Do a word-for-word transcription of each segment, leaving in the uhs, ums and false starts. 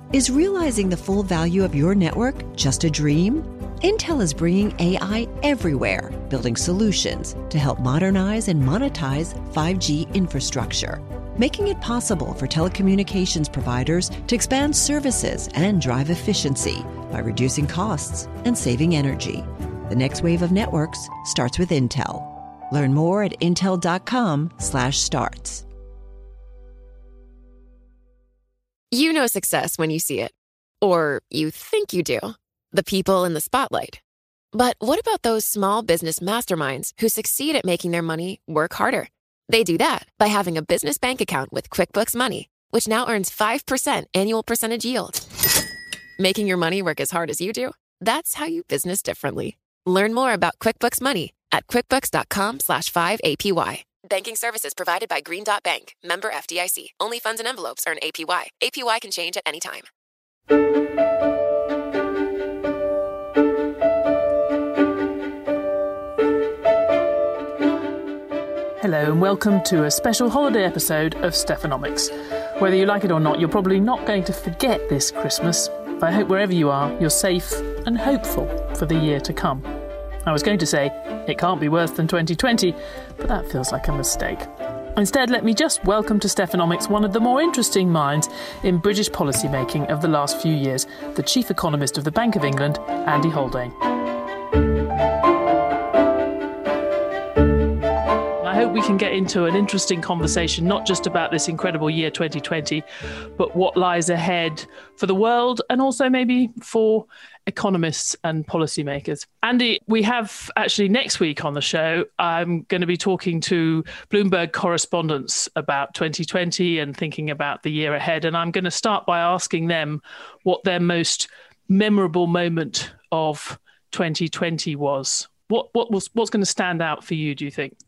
Is realizing the full value of your network just a dream? Intel is bringing A I everywhere, building solutions to help modernize and monetize five G infrastructure, making it possible for telecommunications providers to expand services and drive efficiency by reducing costs and saving energy. The next wave of networks starts with Intel. Learn more at intel.com slash starts. You know success when you see it. Or you think you do. The people in the spotlight. But what about those small business masterminds who succeed at making their money work harder? They do that by having a business bank account with QuickBooks Money, which now earns five percent annual percentage yield. Making your money work as hard as you do? That's how you business differently. Learn more about QuickBooks Money at quickbooks.com slash 5APY. Banking services provided by Green Dot Bank. Member F D I C. Only funds and envelopes earn A P Y. A P Y can change at any time. Hello and welcome to a special holiday episode of Stephanomics. Whether you like it or not, you're probably not going to forget this Christmas. I hope wherever you are, you're safe and hopeful for the year to come. I was going to say, it can't be worse than twenty twenty, but that feels like a mistake. Instead, let me just welcome to Stephanomics one of the more interesting minds in British policymaking of the last few years, the Chief Economist of the Bank of England, Andy Haldane. I hope we can get into an interesting conversation, not just about this incredible year twenty twenty, but what lies ahead for the world and also maybe for economists and policymakers. Andy, we have actually next week on the show, I'm going to be talking to Bloomberg correspondents about twenty twenty and thinking about the year ahead. And I'm going to start by asking them what their most memorable moment of twenty twenty was. What, what was, what's going to stand out for you, do you think?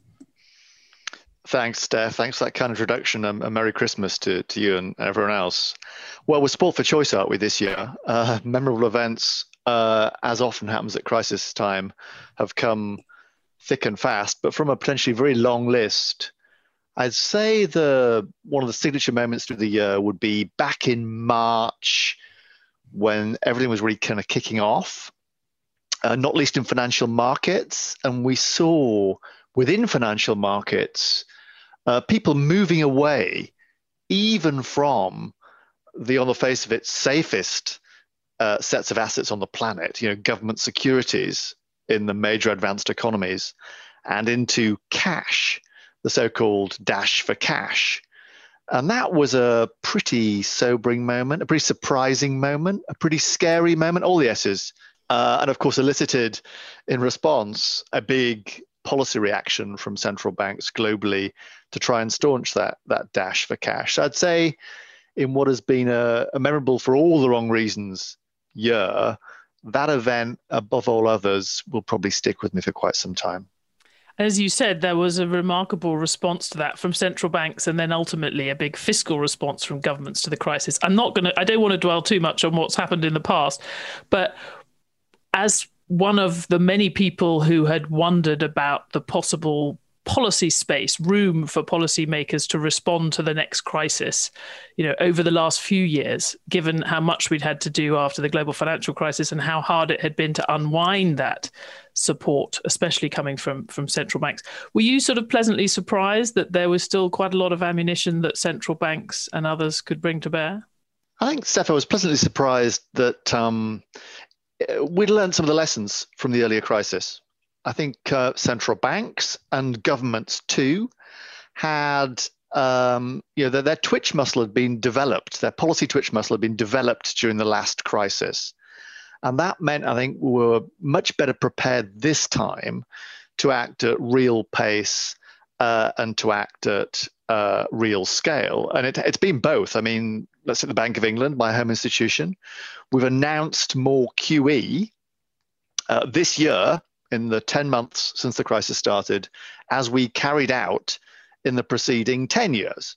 Thanks, Steph. Thanks for that kind introduction. Um, a Merry Christmas to, to you and everyone else. Well, we're sport for choice, aren't we, this year? Uh, memorable events, uh, as often happens at crisis time, have come thick and fast, but from a potentially very long list. I'd say the one of the signature moments through the year would be back in March when everything was really kind of kicking off, uh, not least in financial markets. And we saw within financial markets, uh, people moving away even from the, on the face of it, safest uh, sets of assets on the planet, you know, government securities in the major advanced economies, and into cash, the so-called dash for cash. And that was a pretty sobering moment, a pretty surprising moment, a pretty scary moment, all the S's. Uh, and of course, elicited in response a big policy reaction from central banks globally to try and staunch that that dash for cash. So I'd say in what has been a, a memorable for all the wrong reasons year, that event above all others will probably stick with me for quite some time. As you said, there was a remarkable response to that from central banks and then ultimately a big fiscal response from governments to the crisis. I'm not going to, I don't want to dwell too much on what's happened in the past, but as one of the many people who had wondered about the possible policy space, room for policymakers to respond to the next crisis, you know, over the last few years, given how much we'd had to do after the global financial crisis and how hard it had been to unwind that support, especially coming from, from central banks. Were you sort of pleasantly surprised that there was still quite a lot of ammunition that central banks and others could bring to bear? I think, Steph, I was pleasantly surprised that um, we'd learned some of the lessons from the earlier crisis. I think uh, central banks and governments too had, um, you know, their, their twitch muscle had been developed, their policy twitch muscle had been developed during the last crisis. And that meant, I think, we were much better prepared this time to act at real pace uh, and to act at uh, real scale. And it, it's been both. I mean, let's say the Bank of England, my home institution, we've announced more Q E uh, this year in the ten months since the crisis started, as we carried out in the preceding ten years.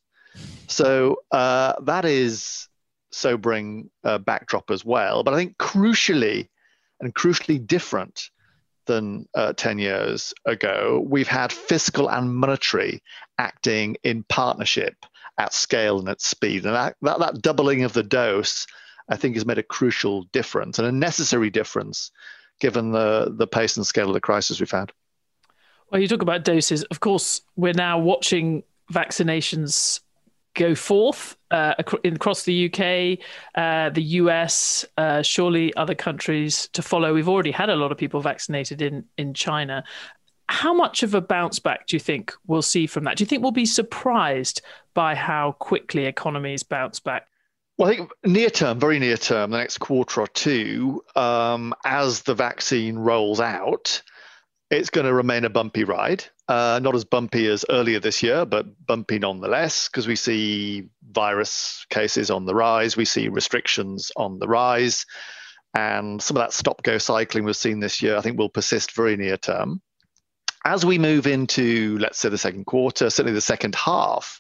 So uh, that is sobering uh, backdrop as well. But I think crucially and crucially different than uh, ten years ago, we've had fiscal and monetary acting in partnership at scale and at speed. And that, that, that doubling of the dose, I think has made a crucial difference and a necessary difference given the, the pace and scale of the crisis we've had. Well, you talk about doses. Of course, we're now watching vaccinations go forth uh, across the U K, uh, the U S, uh, surely other countries to follow. We've already had a lot of people vaccinated in, in China. How much of a bounce back do you think we'll see from that? Do you think we'll be surprised by how quickly economies bounce back? Well, I think near term, very near term, the next quarter or two, um, as the vaccine rolls out, it's going to remain a bumpy ride. Uh, not as bumpy as earlier this year, but bumpy nonetheless, because we see virus cases on the rise, we see restrictions on the rise, and some of that stop-go cycling we've seen this year, I think will persist very near term. As we move into, let's say, the second quarter, certainly the second half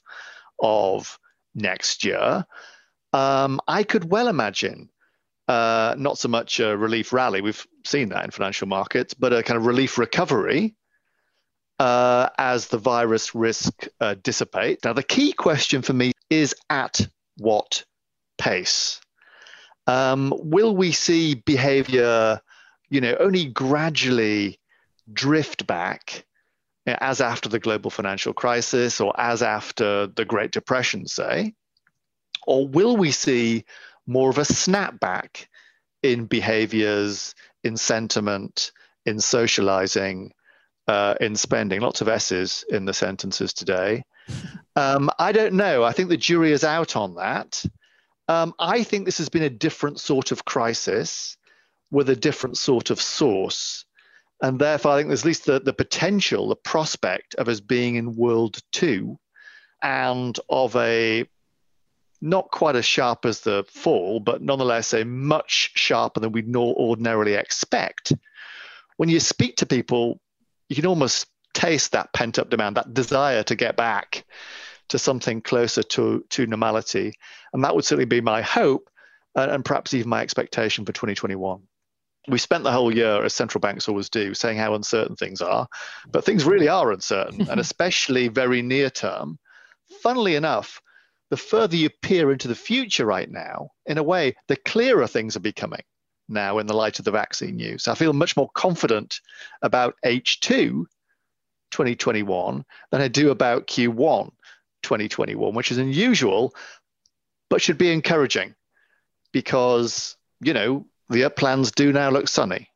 of next year, um, I could well imagine uh, not so much a relief rally, we've seen that in financial markets, but a kind of relief recovery uh, as the virus risk uh, dissipates. Now, the key question for me is at what pace? Um, will we see behavior, you know, only gradually drift back as after the global financial crisis or as after the Great Depression, say? Or will we see more of a snapback in behaviors, in sentiment, in socializing, uh, in spending? Lots of S's in the sentences today. Um, I don't know. I think the jury is out on that. Um, I think this has been a different sort of crisis with a different sort of source. And therefore, I think there's at least the, the potential, the prospect of us being in World Two and of a not quite as sharp as the fall, but nonetheless a much sharper than we'd ordinarily expect. When you speak to people, you can almost taste that pent-up demand, that desire to get back to something closer to, to normality. And that would certainly be my hope and, and perhaps even my expectation for twenty twenty-one. We spent the whole year, as central banks always do, saying how uncertain things are, but things really are uncertain, and especially very near term. Funnily enough, the further you peer into the future right now, in a way, the clearer things are becoming now in the light of the vaccine news. I feel much more confident about H two twenty twenty-one than I do about Q one twenty twenty-one, which is unusual, but should be encouraging because, you know, the plans do now look sunny.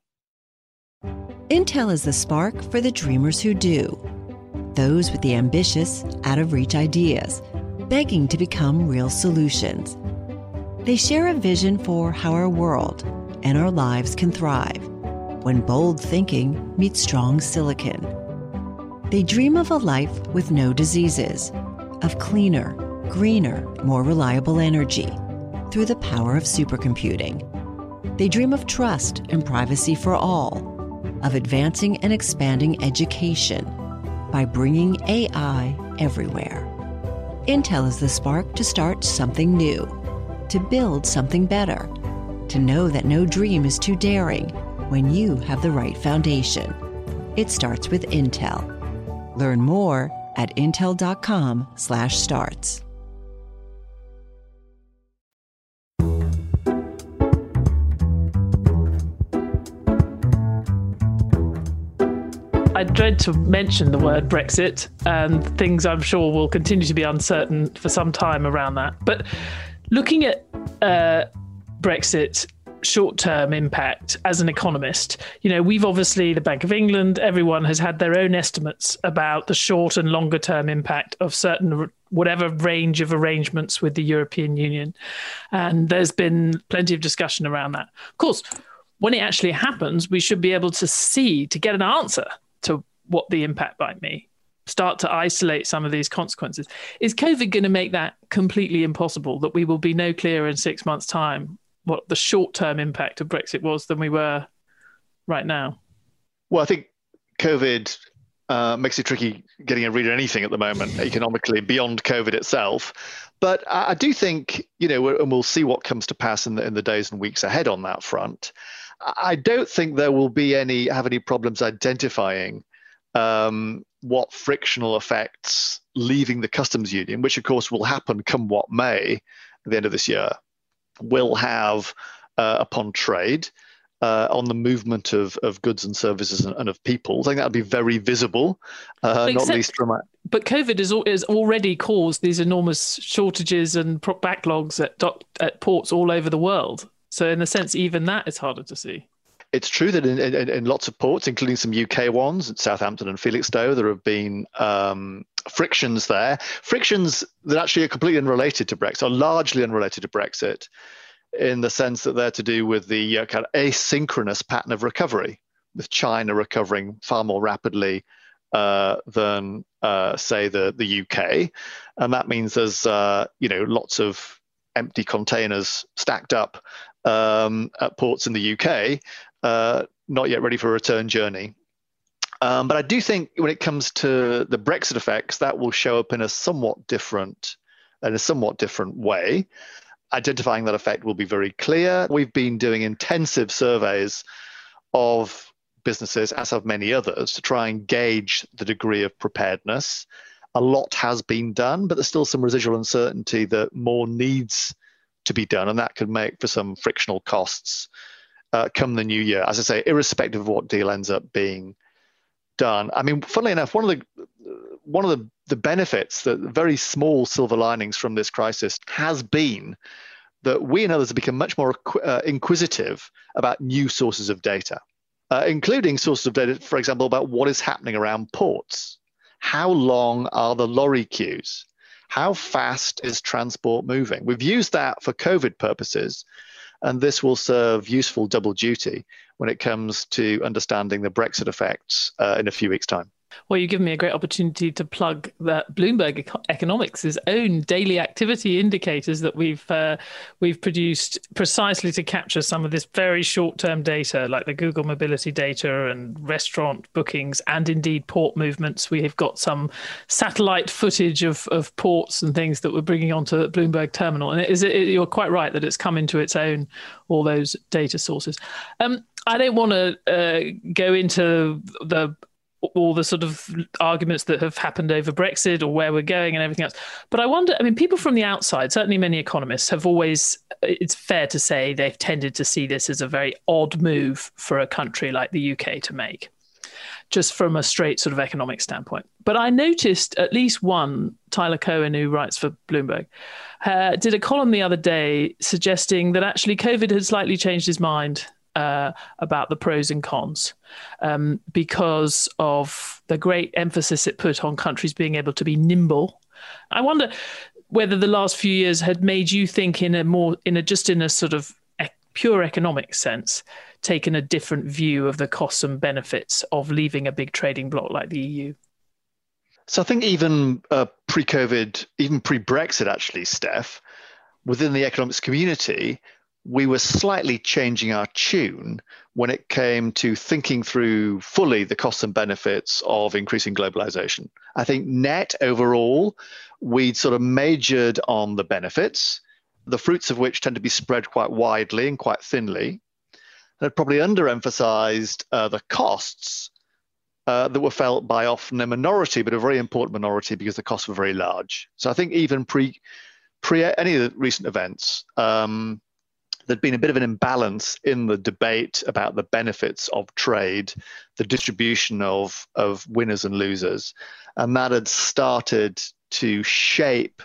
Intel is the spark for the dreamers who do. Those with the ambitious, out-of-reach ideas, begging to become real solutions. They share a vision for how our world and our lives can thrive when bold thinking meets strong silicon. They dream of a life with no diseases, of cleaner, greener, more reliable energy through the power of supercomputing. They dream of trust and privacy for all, of advancing and expanding education by bringing A I everywhere. Intel is the spark to start something new, to build something better, to know that no dream is too daring when you have the right foundation. It starts with Intel. Learn more at intel.com slash starts. I dread to mention the word Brexit, and things I'm sure will continue to be uncertain for some time around that. But looking at uh, Brexit short-term impact as an economist, you know, we've obviously, the Bank of England, everyone has had their own estimates about the short and longer-term impact of certain whatever range of arrangements with the European Union. And there's been plenty of discussion around that. Of course, when it actually happens, we should be able to see, to get an answer to what the impact might be, start to isolate some of these consequences. Is COVID going to make that completely impossible, that we will be no clearer in six months' time what the short-term impact of Brexit was than we were right now? Well, I think COVID uh, makes it tricky getting a read on anything at the moment, economically, beyond COVID itself. But I, I do think, you know, and we'll see what comes to pass in the, in the days and weeks ahead on that front. I don't think there will be any have any problems identifying um, what frictional effects leaving the customs union, which of course will happen come what may at the end of this year, will have uh, upon trade, uh, on the movement of, of goods and services and, and of people. I think that would be very visible, uh, Except, not least from... A- but COVID has, has already caused these enormous shortages and backlogs at, dock, at ports all over the world. So in a sense, even that is harder to see. It's true that in, in, in lots of ports, including some U K ones, at Southampton and Felixstowe, there have been um, frictions there. Frictions that actually are completely unrelated to Brexit, are largely unrelated to Brexit, in the sense that they're to do with the uh, kind of asynchronous pattern of recovery, with China recovering far more rapidly uh, than, uh, say, the, the U K. And that means there's, uh, you know, lots of empty containers stacked up um, at ports in the U K, uh, not yet ready for a return journey. Um, but I do think when it comes to the Brexit effects, that will show up in a somewhat different, in a somewhat different way. Identifying that effect will be very clear. We've been doing intensive surveys of businesses, as have many others, to try and gauge the degree of preparedness. A lot has been done, but there's still some residual uncertainty that more needs to be done, and that could make for some frictional costs uh, come the new year. As I say, irrespective of what deal ends up being done. I mean, funnily enough, one of the one of the, the benefits, the very small silver linings from this crisis, has been that we and others have become much more uh, inquisitive about new sources of data, uh, including sources of data, for example, about what is happening around ports. How long are the lorry queues? How fast is transport moving? We've used that for COVID purposes, and this will serve useful double duty when it comes to understanding the Brexit effects uh, in a few weeks' time. Well, you've given me a great opportunity to plug that Bloomberg Economics' own daily activity indicators that we've uh, we've produced precisely to capture some of this very short-term data, like the Google mobility data and restaurant bookings, and indeed port movements. We have got some satellite footage of, of ports and things that we're bringing onto the Bloomberg terminal. And it is, it, you're quite right that it's come into its own, all those data sources. Um, I don't want to uh, go into the all the sort of arguments that have happened over Brexit or where we're going and everything else. But I wonder, I mean, people from the outside, certainly many economists, have always, it's fair to say, they've tended to see this as a very odd move for a country like the U K to make, just from a straight sort of economic standpoint. But I noticed at least one, Tyler Cohen, who writes for Bloomberg, uh, did a column the other day suggesting that actually COVID had slightly changed his mind Uh, about the pros and cons um, because of the great emphasis it put on countries being able to be nimble. I wonder whether the last few years had made you think in a more, in a just in a sort of ec- pure economic sense, taken a different view of the costs and benefits of leaving a big trading bloc like the E U. So I think even uh, pre-COVID, even pre-Brexit actually, Steph, within the economics community, we were slightly changing our tune when it came to thinking through fully the costs and benefits of increasing globalization. I think net overall, we'd sort of majored on the benefits, the fruits of which tend to be spread quite widely and quite thinly, and had probably underemphasized uh, the costs uh, that were felt by often a minority, but a very important minority because the costs were very large. So I think even pre, pre any of the recent events, um, there'd been a bit of an imbalance in the debate about the benefits of trade, the distribution of, of winners and losers. And that had started to shape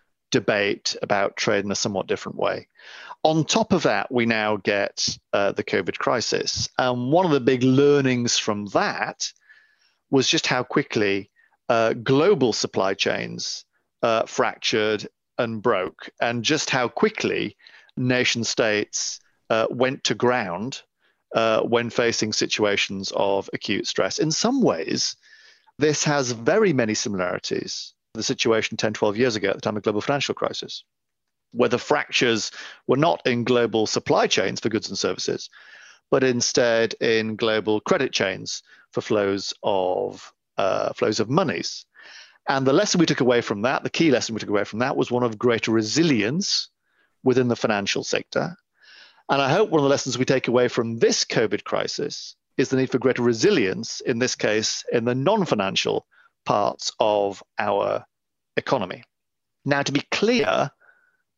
debate about trade in a somewhat different way. On top of that, we now get uh, the COVID crisis. And one of the big learnings from that was just how quickly uh, global supply chains uh, fractured and broke, and just how quickly nation states uh, went to ground uh, when facing situations of acute stress. In some ways, this has very many similarities to the situation ten, twelve years ago at the time of the global financial crisis, where the fractures were not in global supply chains for goods and services, but instead in global credit chains for flows of uh, flows of monies. And the lesson we took away from that, the key lesson we took away from that, was one of greater resilience within the financial sector. And I hope one of the lessons we take away from this COVID crisis is the need for greater resilience, in this case, in the non-financial parts of our economy. Now, to be clear,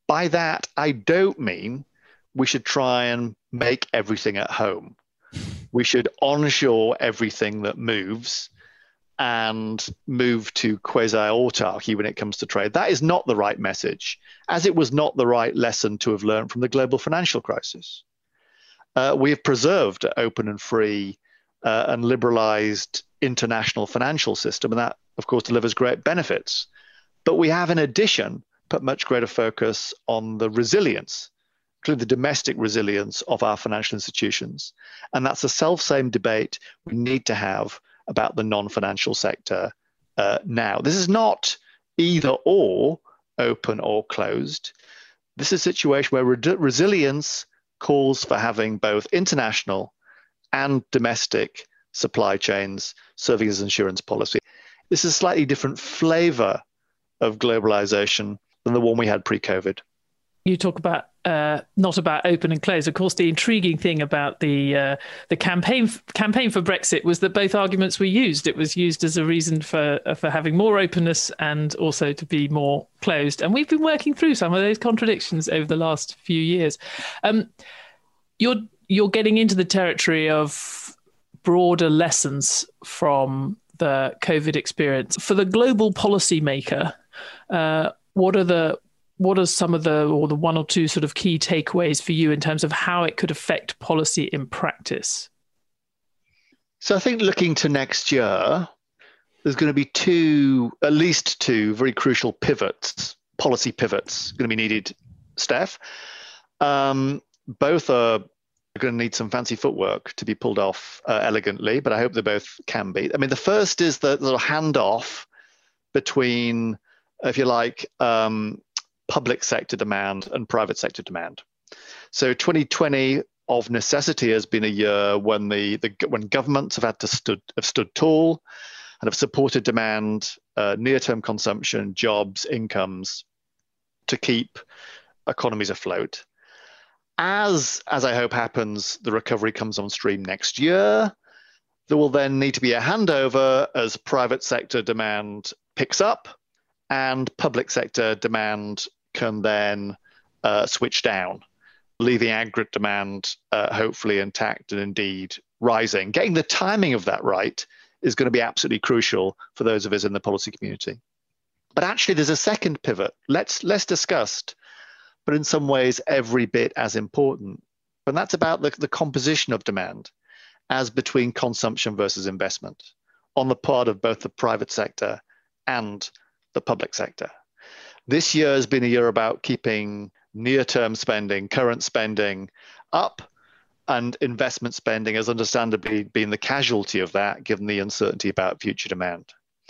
By that, I don't mean we should try and make everything at home. We should onshore everything that moves and move to quasi-autarky when it comes to trade. That is not the right message, as it was not the right lesson to have learned from the global financial crisis. Uh, we have preserved an open and free uh, and liberalized international financial system, and that, of course, delivers great benefits. But we have, in addition, put much greater focus on the resilience, including the domestic resilience of our financial institutions. And that's the self-same debate we need to have about the non-financial sector uh, now. This is not either or, open or closed. This is a situation where re- resilience calls for having both international and domestic supply chains serving as insurance policy. This is a slightly different flavor of globalization than the one we had pre-COVID. You talk about uh, not about open and close. Of course, the intriguing thing about the uh, the campaign campaign for Brexit was that both arguments were used. It was used as a reason for uh, for having more openness and also to be more closed. And we've been working through some of those contradictions over the last few years. Um, you're you're getting into the territory of broader lessons from the COVID experience. For the global policymaker, uh, what are the What are some of the, or the one or two sort of key takeaways for you in terms of how it could affect policy in practice? So I think looking to next year, there's going to be two, at least two very crucial pivots, policy pivots going to be needed, Steph. Um, both are going to need some fancy footwork to be pulled off uh, elegantly, but I hope they both can be. I mean, the first is the little handoff between, if you like, um, public sector demand and private sector demand. So twenty twenty of necessity has been a year when the, the when governments have had to stood have stood tall and have supported demand, uh, near-term consumption, jobs, incomes to keep economies afloat. As as I hope happens, the recovery comes on stream next year. There will then need to be a handover as private sector demand picks up and public sector demand can then uh, switch down, leaving aggregate demand uh, hopefully intact and indeed rising. Getting the timing of that right is going to be absolutely crucial for those of us in the policy community. But actually, there's a second pivot, less, less discussed, but in some ways every bit as important. And that's about the, the composition of demand as between consumption versus investment on the part of both the private sector and the public sector. This year has been a year about keeping near-term spending, current spending up, and investment spending has understandably been the casualty of that, given the uncertainty about future demand.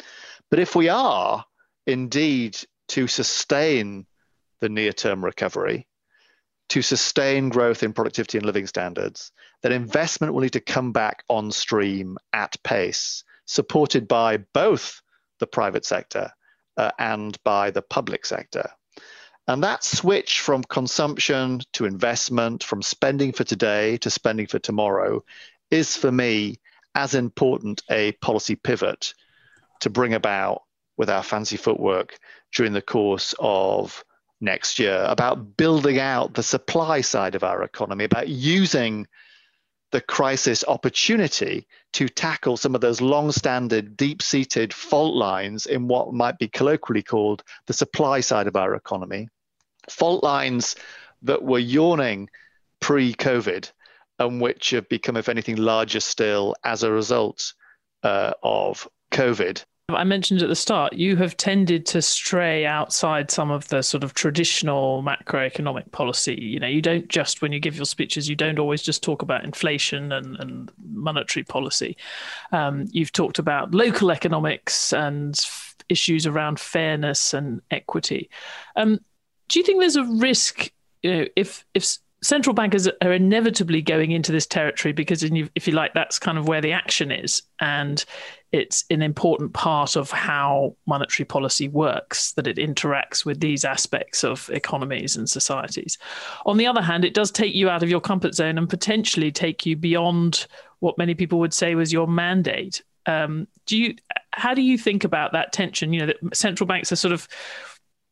But if we are indeed to sustain the near-term recovery, to sustain growth in productivity and living standards, then investment will need to come back on stream at pace, supported by both the private sector Uh, and by the public sector. And that switch from consumption to investment, from spending for today to spending for tomorrow, is for me as important a policy pivot to bring about with our fancy footwork during the course of next year, about building out the supply side of our economy, about using the crisis opportunity to tackle some of those long-standing, deep-seated fault lines in what might be colloquially called the supply side of our economy. Fault lines that were yawning pre-COVID and which have become, if anything, larger still as a result uh, of COVID. I mentioned at the start, you have tended to stray outside some of the sort of traditional macroeconomic policy. You know, you don't just, when you give your speeches, you don't always just talk about inflation and, and monetary policy. Um, you've talked about local economics and f- issues around fairness and equity. Um, do you think there's a risk, you know, if if central bankers are inevitably going into this territory because, if you like, that's kind of where the action is, and it's an important part of how monetary policy works, that it interacts with these aspects of economies and societies. On the other hand, it does take you out of your comfort zone and potentially take you beyond what many people would say was your mandate. Um, do you? How do you think about that tension? You know, that central banks are sort of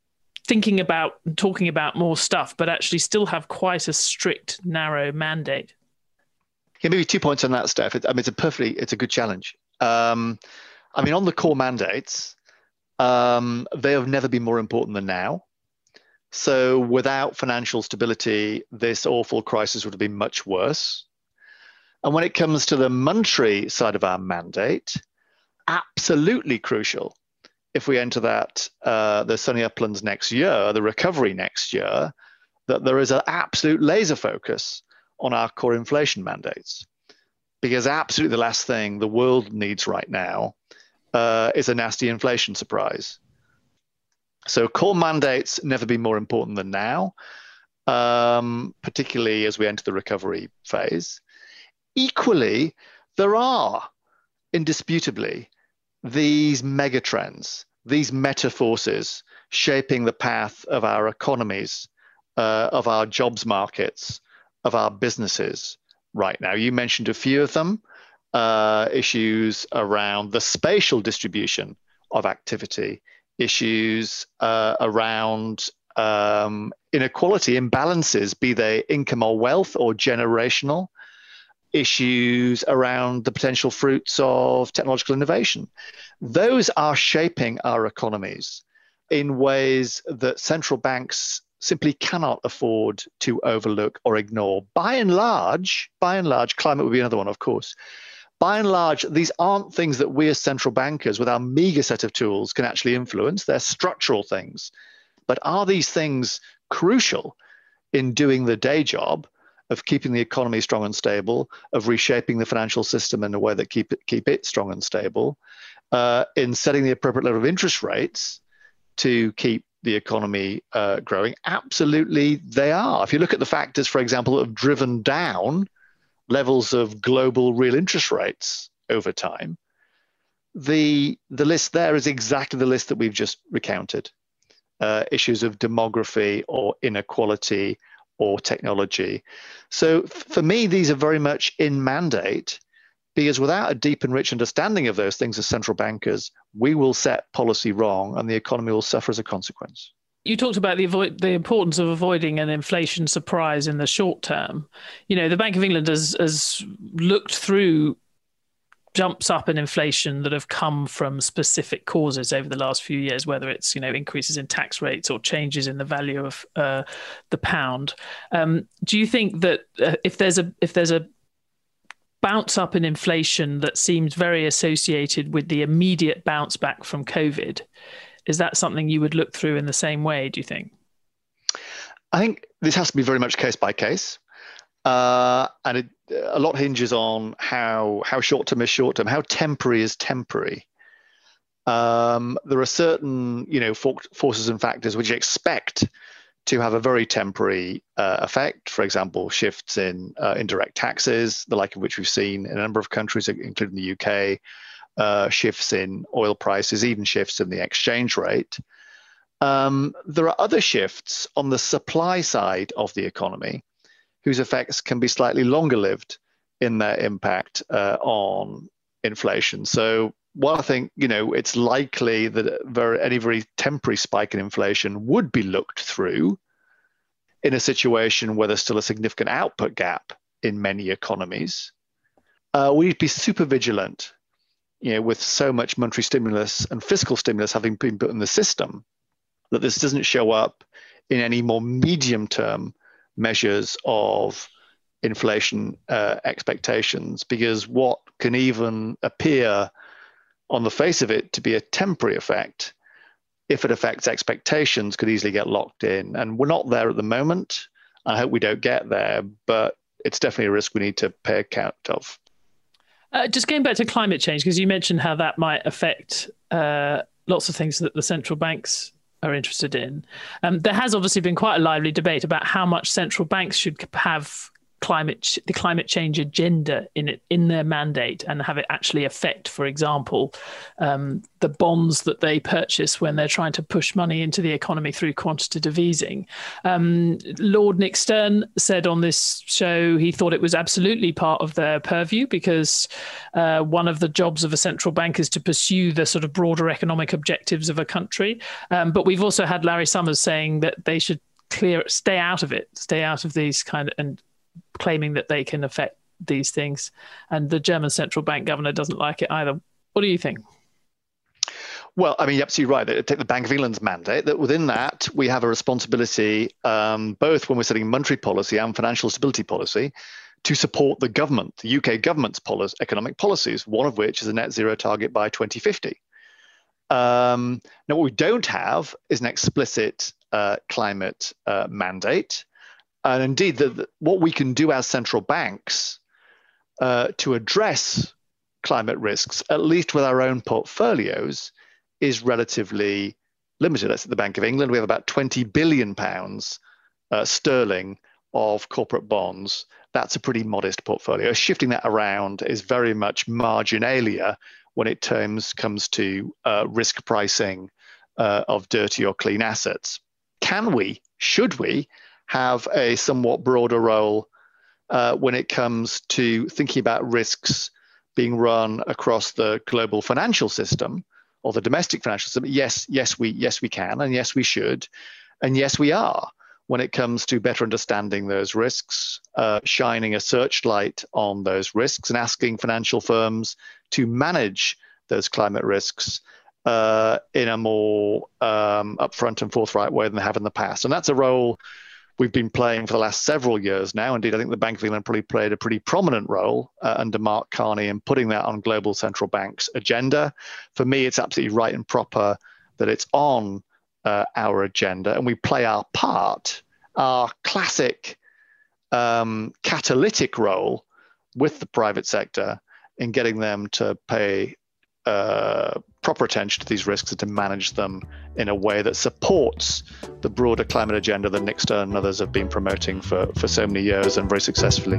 thinking about talking about more stuff, but actually still have quite a strict, narrow mandate? Yeah, maybe two points on that, Steph. It, I mean, it's a perfectly, it's a good challenge. Um, I mean, on the core mandates, um, they have never been more important than now. So without financial stability, this awful crisis would have been much worse. And when it comes to the monetary side of our mandate, absolutely crucial. If we enter that, uh, the sunny uplands next year, the recovery next year, that there is an absolute laser focus on our core inflation mandates. Because absolutely the last thing the world needs right now uh, is a nasty inflation surprise. So core mandates never been more important than now, um, particularly as we enter the recovery phase. Equally, there are indisputably these mega trends, these meta forces shaping the path of our economies, uh, of our jobs markets, of our businesses right now. You mentioned a few of them, uh, issues around the spatial distribution of activity, issues uh, around um, inequality, imbalances, be they income or wealth or generational, issues around the potential fruits of technological innovation. Those are shaping our economies in ways that central banks simply cannot afford to overlook or ignore. By and large, by and large, climate would be another one, of course. By and large, these aren't things that we as central bankers, with our meager set of tools, can actually influence. They're structural things. But are these things crucial in doing the day job of keeping the economy strong and stable, of reshaping the financial system in a way that keep it, keep it strong and stable, uh, in setting the appropriate level of interest rates to keep the economy uh, growing? Absolutely, they are. If you look at the factors, for example, that have driven down levels of global real interest rates over time, the the list there is exactly the list that we've just recounted. Uh, issues of demography or inequality or technology. So f- for me, these are very much in mandate, because without a deep and rich understanding of those things as central bankers, we will set policy wrong and the economy will suffer as a consequence. You talked about the avoid, the importance of avoiding an inflation surprise in the short term. You know, the Bank of England has, has looked through jumps up in inflation that have come from specific causes over the last few years, whether it's, you know, increases in tax rates or changes in the value of uh, the pound. Um, do you think that uh, if there's a if there's a bounce up in inflation that seems very associated with the immediate bounce back from COVID, is that something you would look through in the same way, do you think? I think this has to be very much case by case. Uh, and it, a lot hinges on how how short term is short term, how temporary is temporary. Um, there are certain, you know, for, forces and factors which you expect to have a very temporary uh, effect. For example, shifts in uh, indirect taxes, the like of which we've seen in a number of countries, including the U K, uh, shifts in oil prices, even shifts in the exchange rate. Um, there are other shifts on the supply side of the economy, whose effects can be slightly longer lived in their impact uh, on inflation. So while I think, you know, it's likely that very, any very temporary spike in inflation would be looked through in a situation where there's still a significant output gap in many economies, uh, we'd be super vigilant, you know, with so much monetary stimulus and fiscal stimulus having been put in the system, that this doesn't show up in any more medium-term measures of inflation uh, expectations, because what can even appear on the face of it to be a temporary effect, if it affects expectations, could easily get locked in. And we're not there at the moment. I hope we don't get there, but it's definitely a risk we need to pay account of. Uh, just going back to climate change, because you mentioned how that might affect uh, lots of things that the central banks are interested in. Um, there has obviously been quite a lively debate about how much central banks should have climate the climate change agenda in it in their mandate and have it actually affect, for example, um, the bonds that they purchase when they're trying to push money into the economy through quantitative easing. Um, Lord Nick Stern said on this show he thought it was absolutely part of their purview because uh, one of the jobs of a central bank is to pursue the sort of broader economic objectives of a country. Um, but we've also had Larry Summers saying that they should clear stay out of it, stay out of these kind of and claiming that they can affect these things. And the German central bank governor doesn't like it either. What do you think? Well, I mean, you're absolutely right. Take the Bank of England's mandate, that within that, we have a responsibility, um, both when we're setting monetary policy and financial stability policy, to support the government, the U K government's policy, economic policies, one of which is a net zero target by twenty fifty. Um, now, what we don't have is an explicit uh, climate uh, mandate. And indeed, the, the, what we can do as central banks uh, to address climate risks, at least with our own portfolios, is relatively limited. That's at the Bank of England. We have about twenty billion pounds uh, sterling of corporate bonds. That's a pretty modest portfolio. Shifting that around is very much marginalia when it terms, comes to uh, risk pricing uh, of dirty or clean assets. Can we, should we, have a somewhat broader role uh, when it comes to thinking about risks being run across the global financial system or the domestic financial system? Yes, yes, we yes we can, and yes, we should, and yes, we are. When it comes to better understanding those risks, uh, shining a searchlight on those risks, and asking financial firms to manage those climate risks uh, in a more um, upfront and forthright way than they have in the past, and that's a role we've been playing for the last several years now. Indeed, I think the Bank of England probably played a pretty prominent role uh, under Mark Carney in putting that on global central banks' agenda. For me, it's absolutely right and proper that it's on uh, our agenda, and we play our part, our classic um, catalytic role with the private sector in getting them to pay uh, proper attention to these risks and to manage them in a way that supports the broader climate agenda that Nick Stern and others have been promoting for, for so many years and very successfully.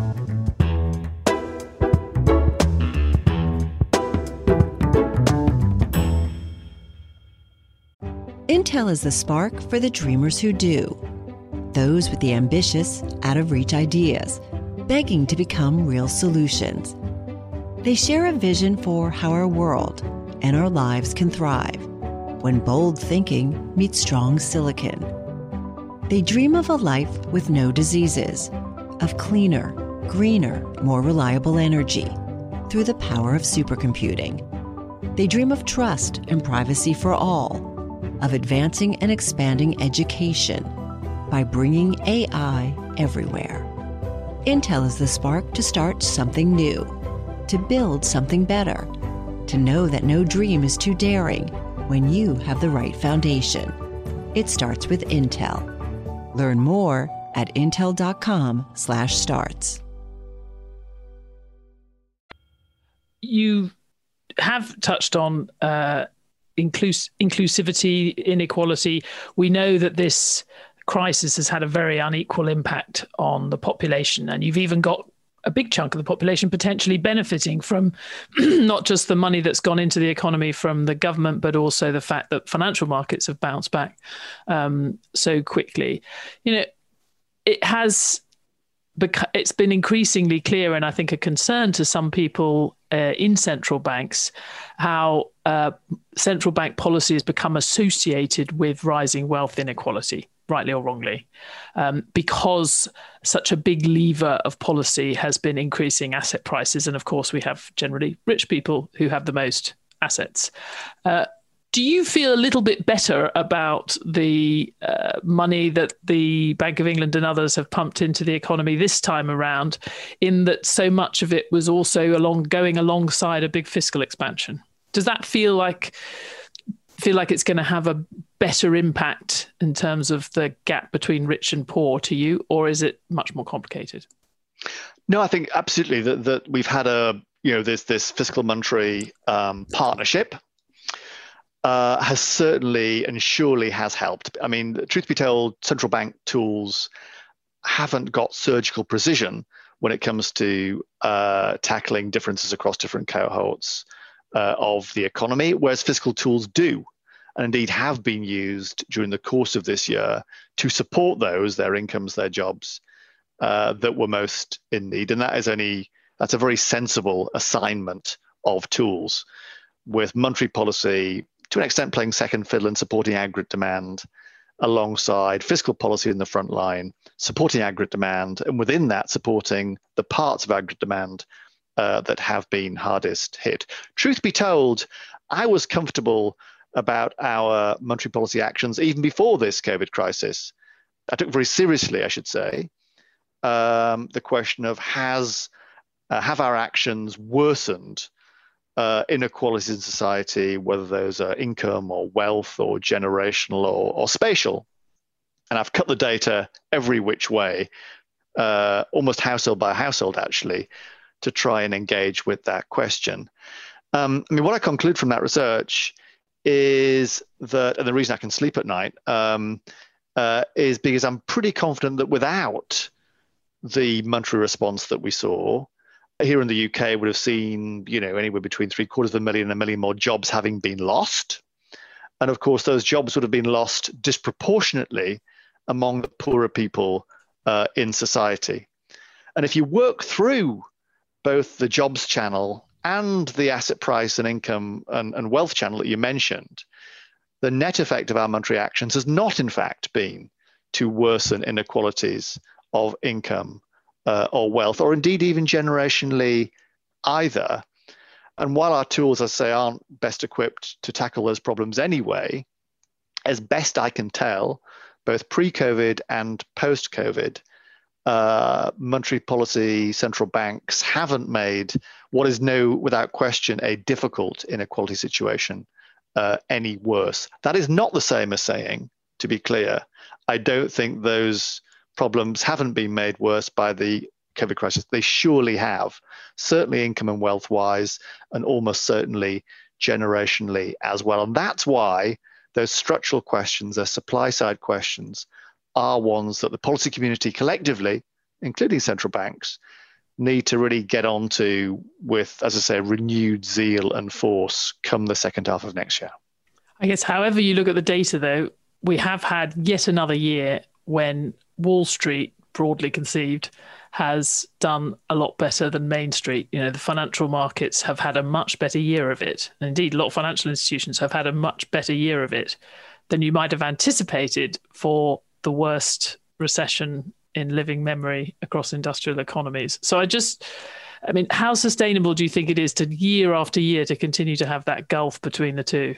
Intel is the spark for the dreamers who do. Those with the ambitious, out-of-reach ideas, begging to become real solutions. They share a vision for how our world and our lives can thrive when bold thinking meets strong silicon. They dream of a life with no diseases, of cleaner, greener, more reliable energy through the power of supercomputing. They dream of trust and privacy for all, of advancing and expanding education by bringing A I everywhere. Intel is the spark to start something new, to build something better, to know that no dream is too daring when you have the right foundation. It starts with Intel. Learn more at intel.com slash starts. You have touched on uh, inclus- inclusivity, inequality. We know that this crisis has had a very unequal impact on the population, and you've even got a big chunk of the population potentially benefiting from not just the money that's gone into the economy from the government, but also the fact that financial markets have bounced back um, so quickly. You know, it has beca- it's been increasingly clear, and I think a concern to some people uh, in central banks, how uh, central bank policy has become associated with rising wealth inequality, rightly or wrongly, um, because such a big lever of policy has been increasing asset prices. And of course, we have generally rich people who have the most assets. Uh, do you feel a little bit better about the uh, money that the Bank of England and others have pumped into the economy this time around, in that so much of it was also along going alongside a big fiscal expansion? Does that feel like feel like it's going to have a better impact in terms of the gap between rich and poor to you, or is it much more complicated? No, I think absolutely that that we've had a you know this this fiscal monetary um, partnership uh, has certainly and surely has helped. I mean, truth be told, central bank tools haven't got surgical precision when it comes to uh, tackling differences across different cohorts uh, of the economy, whereas fiscal tools do, and indeed have been used during the course of this year to support those, their incomes, their jobs, uh, that were most in need. And that is only, that's a very sensible assignment of tools, with monetary policy to an extent playing second fiddle and supporting aggregate demand, alongside fiscal policy in the front line, supporting aggregate demand, and within that, supporting the parts of aggregate demand uh, that have been hardest hit. Truth be told, I was comfortable about our monetary policy actions even before this COVID crisis. I took very seriously, I should say, um, the question of has uh, have our actions worsened Uh, inequalities in society, whether those are income or wealth or generational or, or spatial. And I've cut the data every which way, uh, almost household by household, actually, to try and engage with that question. Um, I mean, what I conclude from that research is that, and the reason I can sleep at night, um, uh, is because I'm pretty confident that without the monetary response that we saw, here in the U K would have seen, you know, anywhere between three quarters of a million and a million more jobs having been lost. And of course, those jobs would have been lost disproportionately among the poorer people uh, in society. And if you work through both the jobs channel and the asset price and income and, and wealth channel that you mentioned, the net effect of our monetary actions has not, in fact, been to worsen inequalities of income Uh, or wealth, or indeed even generationally either. And while our tools, as I say, aren't best equipped to tackle those problems anyway, as best I can tell, both pre-COVID and post-COVID, uh, monetary policy, central banks haven't made what is no, without question, a difficult inequality situation uh, any worse. That is not the same as saying, to be clear, I don't think those problems haven't been made worse by the COVID crisis. They surely have, certainly income and wealth wise, and almost certainly generationally as well. And that's why those structural questions, those supply side questions, are ones that the policy community collectively, including central banks, need to really get on to with, as I say, renewed zeal and force come the second half of next year. I guess however you look at the data, though, we have had yet another year when Wall Street, broadly conceived, has done a lot better than Main Street. You know, the financial markets have had a much better year of it. And indeed, a lot of financial institutions have had a much better year of it than you might have anticipated for the worst recession in living memory across industrial economies. So I just, I mean, how sustainable do you think it is to year after year to continue to have that gulf between the two?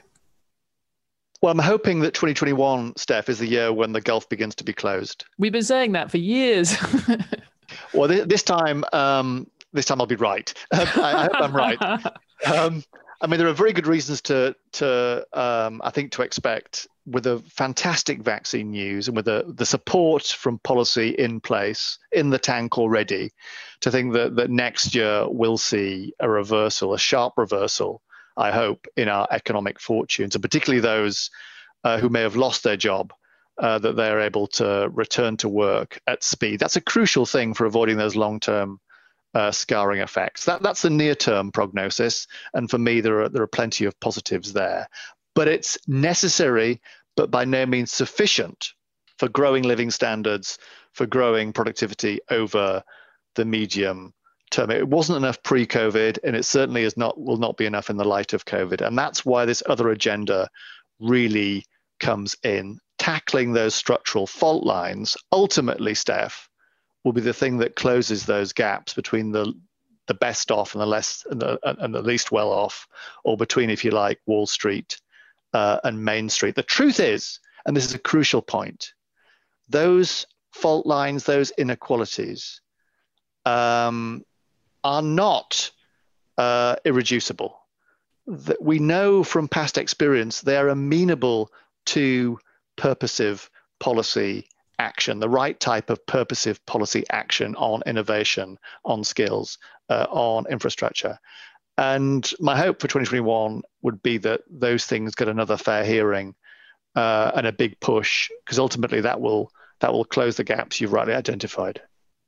Well, I'm hoping that twenty twenty-one, Steph, is the year when the gulf begins to be closed. We've been saying that for years. Well, th- this time, um, this time I'll be right. I, I hope I'm right. Um, I mean, there are very good reasons to, to um, I think, to expect, with the fantastic vaccine news and with the, the support from policy in place, in the tank already, to think that, that next year we'll see a reversal, a sharp reversal, I hope, in our economic fortunes, and particularly those uh, who may have lost their job, uh, that they're able to return to work at speed. That's a crucial thing for avoiding those long-term uh, scarring effects. That, that's the near-term prognosis, and for me, there are there are plenty of positives there. But it's necessary, but by no means sufficient, for growing living standards, for growing productivity over the medium term. It wasn't enough pre-COVID, and it certainly is not will not be enough in the light of COVID. And that's why this other agenda really comes in. Tackling those structural fault lines, ultimately, Steph, will be the thing that closes those gaps between the the best off and the less and the, and the least well off, or between, if you like, Wall Street uh, and Main Street. The truth is, and this is a crucial point, those fault lines, those inequalities, um, are not uh, irreducible. That we know from past experience they are amenable to purposive policy action, the right type of purposive policy action on innovation, on skills, uh, on infrastructure. And my hope for twenty twenty-one would be that those things get another fair hearing uh, and a big push, because ultimately that will that will close the gaps you've rightly identified.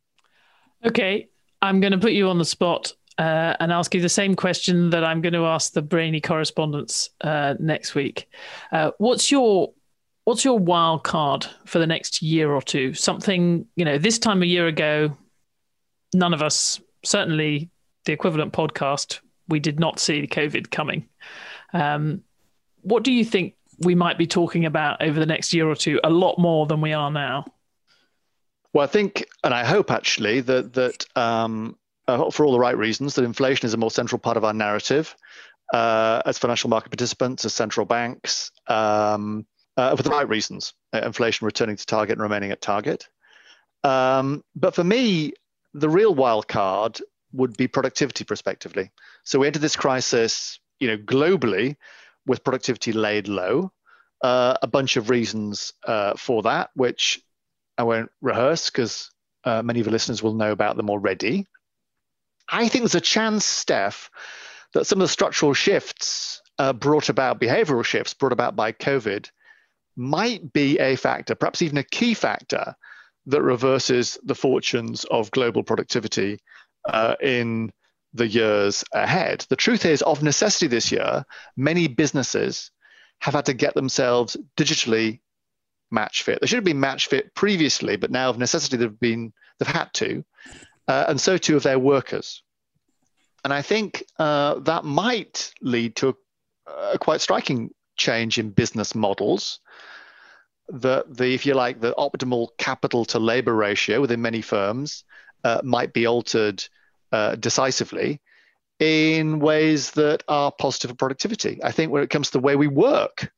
Okay, I'm going to put you on the spot uh, and ask you the same question that I'm going to ask the brainy correspondents uh, next week. Uh, what's your what's your wild card for the next year or two? Something, you know, this time a year ago, none of us, certainly the equivalent podcast, we did not see COVID coming. Um, what do you think we might be talking about over the next year or two, a lot more than we are now? Well, I think, and I hope actually, that that um, uh, for all the right reasons, that inflation is a more central part of our narrative uh, as financial market participants, as central banks, um, uh, for the right reasons. Uh, inflation returning to target and remaining at target. Um, but for me, the real wild card would be productivity prospectively. So we entered this crisis, you know, globally with productivity laid low. Uh, a bunch of reasons uh, for that, which I won't rehearse because uh, many of your listeners will know about them already. I think there's a chance, Steph, that some of the structural shifts uh, brought about, behavioral shifts brought about by COVID might be a factor, perhaps even a key factor, that reverses the fortunes of global productivity uh, in the years ahead. The truth is, of necessity this year, many businesses have had to get themselves digitally match fit. They should have been match fit previously, but now of necessity they've been they've had to, uh, and so too have their workers. And I think uh, that might lead to a, a quite striking change in business models. The the if you like the optimal capital to labor ratio within many firms uh, might be altered uh, decisively in ways that are positive for productivity. I think when it comes to the way we work.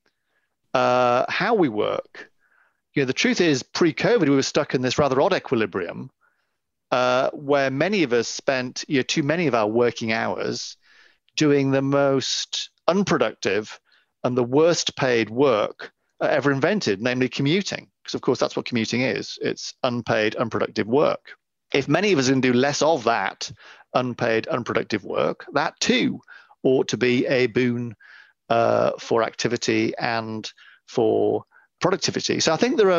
Uh, how we work, you know, the truth is, pre-COVID, we were stuck in this rather odd equilibrium uh, where many of us spent, you know, too many of our working hours doing the most unproductive and the worst paid work uh, ever invented, namely commuting. Because, of course, that's what commuting is. It's unpaid, unproductive work. If many of us can do less of that unpaid, unproductive work, that too ought to be a boon uh, for activity and for productivity. So I think there are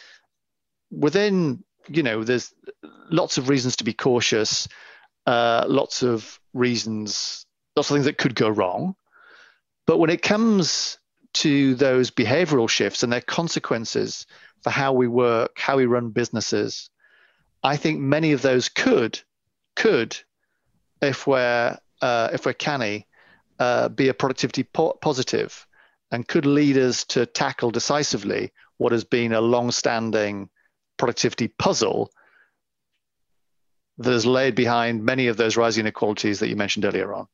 within, you know, there's lots of reasons to be cautious, uh, lots of reasons, lots of things that could go wrong. But when it comes to those behavioral shifts and their consequences for how we work, how we run businesses, I think many of those could, could, if we're uh, if we're canny, uh, be a productivity po- positive, and could lead us to tackle decisively what has been a long-standing productivity puzzle that is laid behind many of those rising inequalities that you mentioned earlier on.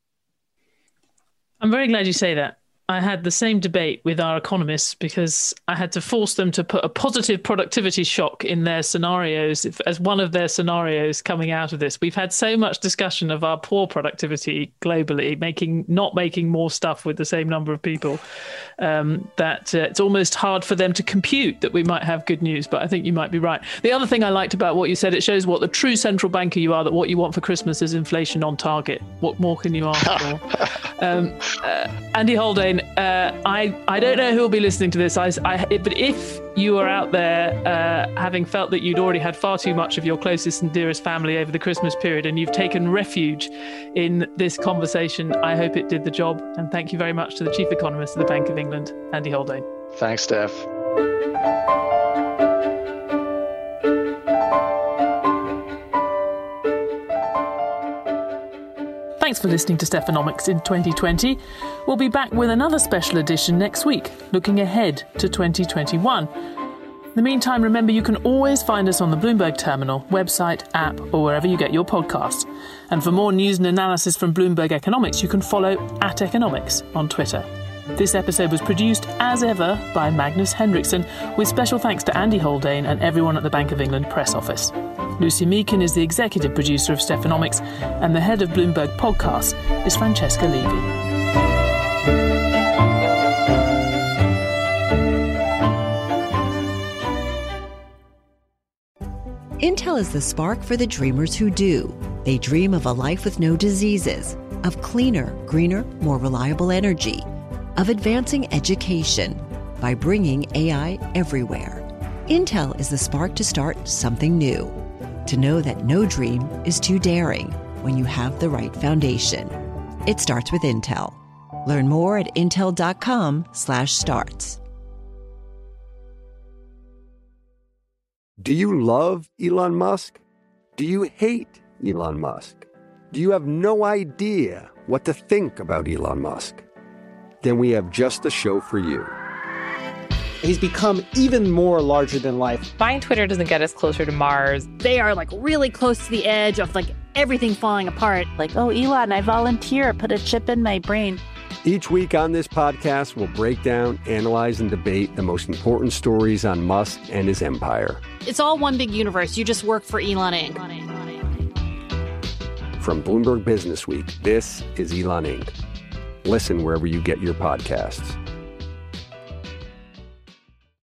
I'm very glad you say that. I had the same debate with our economists because I had to force them to put a positive productivity shock in their scenarios if, as one of their scenarios coming out of this. We've had so much discussion of our poor productivity globally, making not making more stuff with the same number of people, um, that uh, it's almost hard for them to compute that we might have good news. But I think you might be right. The other thing I liked about what you said, it shows what the true central banker you are, that what you want for Christmas is inflation on target. What more can you ask for? um, uh, Andy Haldane, Uh, I, I don't know who will be listening to this, I, I, but if you are out there uh, having felt that you'd already had far too much of your closest and dearest family over the Christmas period and you've taken refuge in this conversation, I hope it did the job. And thank you very much to the Chief Economist of the Bank of England, Andy Haldane. Thanks, Steph. Thanks for listening to Stephanomics in twenty twenty. We'll be back with another special edition next week, looking ahead to twenty twenty-one. In the meantime, remember you can always find us on the Bloomberg Terminal, website, app, or wherever you get your podcasts. And for more news and analysis from Bloomberg Economics, you can follow at Economics on Twitter. This episode was produced, as ever, by Magnus Henriksson, with special thanks to Andy Haldane and everyone at the Bank of England press office. Lucy Meakin is the executive producer of Stephanomics, and the head of Bloomberg Podcasts is Francesca Levy. Intel is the spark for the dreamers who do. They dream of a life with no diseases, of cleaner, greener, more reliable energy, of advancing education by bringing A I everywhere. Intel is the spark to start something new. To know that no dream is too daring when you have the right foundation. It starts with Intel. Learn more at intel.com slash starts. Do you love Elon Musk? Do you hate Elon Musk? Do you have no idea what to think about Elon Musk? Then we have just the show for you. He's become even more larger than life. Buying Twitter doesn't get us closer to Mars. They are like really close to the edge of like everything falling apart. Like, oh, Elon, I volunteer. Put a chip in my brain. Each week on this podcast, we'll break down, analyze, and debate the most important stories on Musk and his empire. It's all one big universe. You just work for Elon Incorporated. From Bloomberg Business Week, this is Elon Incorporated. Listen wherever you get your podcasts.